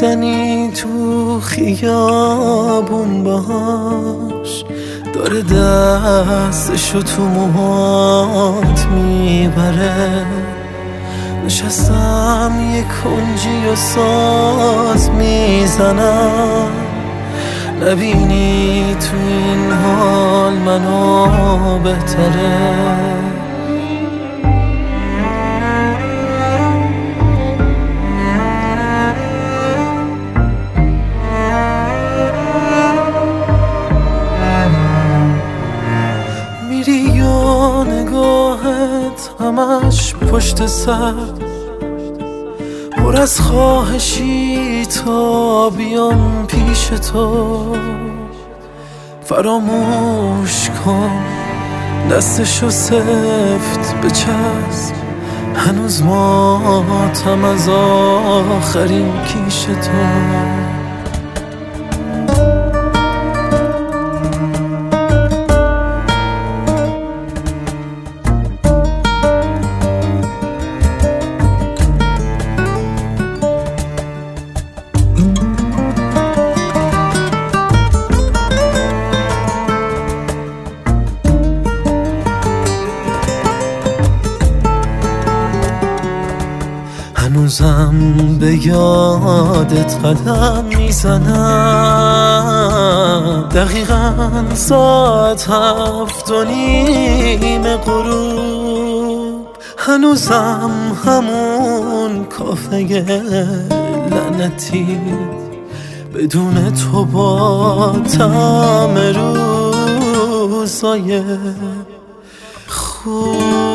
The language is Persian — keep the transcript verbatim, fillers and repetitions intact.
میزنی تو خیابون باش، داره دستشو تو موهات میبره. نشستم یه کنجی و ساز میزنم، نبینی تو این حال منو بهتره. میری یا نگاهت همش پشت سر، پر از خواهشی تا بیام پیش تو. فراموش کن دستشو سفت بچسب، هنوز ماتم از آخرین کیش تو. هنوزم به یادت قدم میزنم، دقیقاً ساعت هفت و نیم غروب. هنوزم همون کافه لعنتی بدون تو با طعم روزای خوب.